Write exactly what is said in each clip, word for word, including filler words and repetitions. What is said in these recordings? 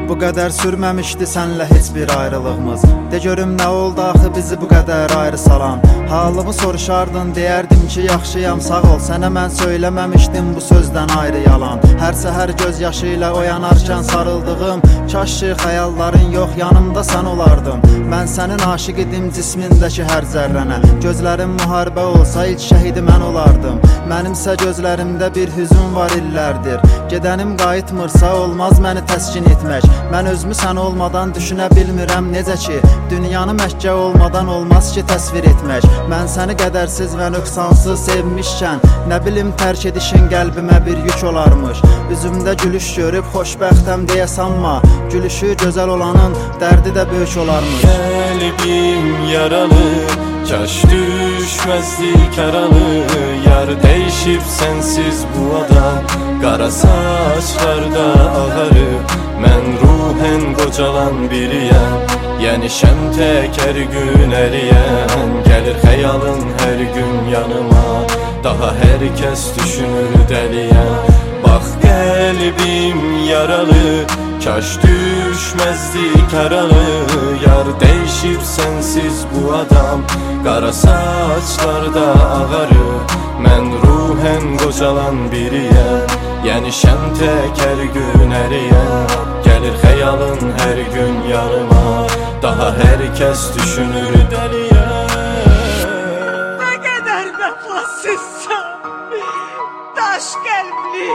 Bu qədər sürməmişdi sənlə heç bir ayrılığımız. De görüm nə oldu axı bizi bu qədər ayrı salan. Halımı soruşardın, deyərdim ki yaxşıyam sağ ol. Sənə mən söyləməmişdim bu sözdən ayrı yalan. Hər səhər göz yaşı ilə oyanarkən sarıldığım, kaş ki xəyalların yox yanımda sən olardın. Mən sənin aşiq idim cismindəki hər zərrənə. Gözlərim müharibə olsa ilk şəhidi mən olardım. Mənimsə gözlərimdə bir hüzün var illərdir. Gedənim qayıtmırsa olmaz məni təskin etmək. Mən özümü sən olmadan düşünə bilmirəm necə ki, dünyanı Məkkə olmadan olmaz ki təsvir etmək. Mən səni qədərsiz və nöqsansız sevmişkən, nə bilim tərk edişin qəlbimə bir yük olarmış. Üzümdə gülüş görüb xoşbəxtəm deyə sanma, gülüşü gözəl olanın dərdi də böyük olarmış. Qəlbim yaralı, kaş düşməzdi karalı. Yar dəyişib sənsiz bu adam, qara saçlarda ağarıb. Mən ruhen qocalan biriyəm, yəni şəm təkər gün əriyən. Gəlir xəyalın hər gün yanıma, daha hər kəs düşünür dəliyəm. Bax qəlbim yaralı, kaş düşməzdi karalı. Yar dəyişib sənsiz bu adam, qara saçlarda ağarıb. Mən ruhen qocalan biriyəm, yəni şəm təkər gün əriyən. Gəlir xəyalın hər gün yanıma, daha hər kəs düşünür dəliyəm. Nə qədər vəfasızsan, daş qəlbli.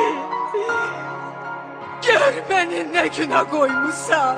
Gör məni nə günə qoymusan.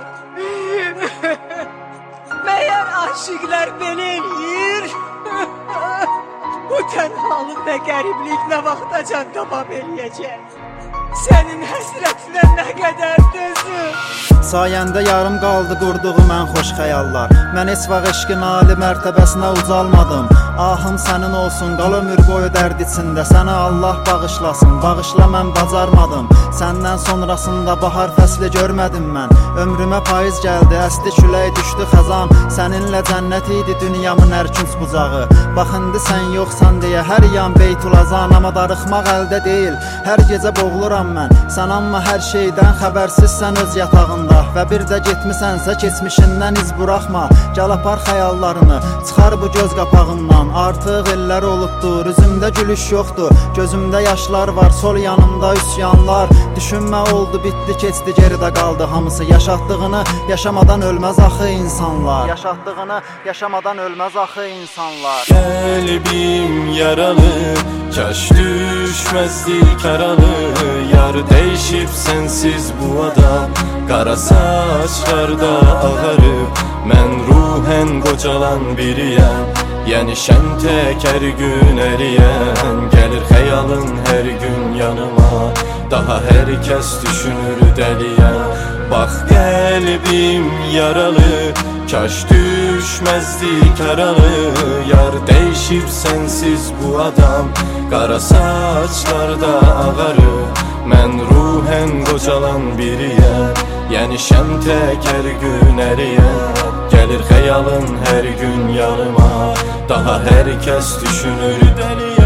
Məyər aşıqlar belə eləyir? Bu tənhalıq və qəriblik nə vaxtacan davam eləyəcək? Sənin həsrətinə nə qədər dözüm. Sayəndə yarım qaldı qurduğum ən xoş xəyallar. Mən heç vaxt eşqin ali mərtəbəsinə ucalmadım. Ahım sənin olsun, qal ömür boyu dərd içində. Səni Allah bağışlasın, bağışla mən bacarmadım. Səndən sonrasında bahar fəsli görmədim mən. Ömrümə payız gəldi, əsdi külək düşdü xəzan. Səninlə cənnət idi dünyamın ərkünc bucağı. Bax indi sən yoxsan deyə hər yan Beytulazan. Amma darıxmaq əldə deyil, hər gecə boğuluram mən. Sən amma hər şeydən xəbərsizsən öz yatağında. Və bir də getmisənsə keçmişindən iz buraxma. Gəl apar xəyallarını, çıxar bu göz qapağından. Artıq illər olubdur, üzümdə gülüş yoxdur. Gözümdə yaşlar var, sol yanımda üsyanlar. Düşünmə oldu, bitdi, keçdi, geridə qaldı hamısı. Yaşatdığını yaşamadan ölməz axı insanlar. Yaşatdığını yaşamadan ölməz axı insanlar. Qəlbim yaralı, kaş düşməzdi karalı. Yar dəyişib sənsiz bu adam, qara saçlarda ağarıb. Mən ruhen qocalan biriyəm, yəni şəm təkər gün əriyən. Gəlir xəyalın hər gün yanıma, daha hər kəs düşünür dəliyəm. Bax qəlbim yaralı, kaş düşməzdi karalı. Yar dəyişib sənsiz bu adam, qara saçlarda ağarıb. Mən ruhen qocalan biriyəm, yəni şəm təkər gün əriyən. Gəlir xəyalın hər gün yanıma, daha hər kəs düşünür dəliyəm.